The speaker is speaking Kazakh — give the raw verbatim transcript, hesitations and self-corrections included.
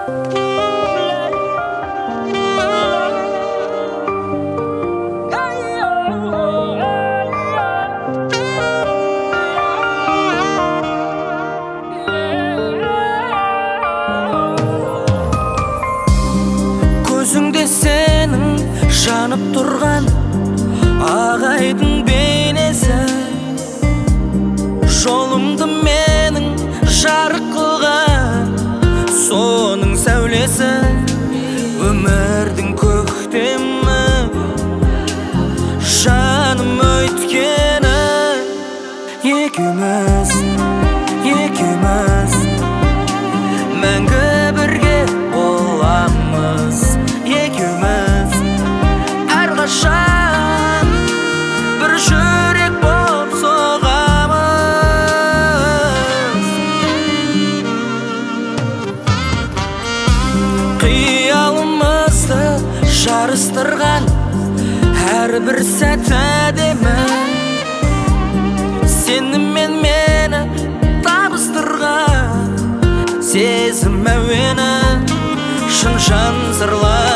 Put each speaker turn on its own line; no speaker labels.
Көзіңде сенің жанып тұрған ағайдың бейнесі, жолымды менің жарық қылған соның сәулесі. Өмірдің көктемі жаным өткені, екеуміз, екеуміз мәңгі бірге боламыз. Екеуміз әрқашан бір жүрек боп соғамыз. Қиялымызды жарыстырған әрбір сәт әдемі, сені мен мені табыстырған сезім әуені, шын жан зырлар.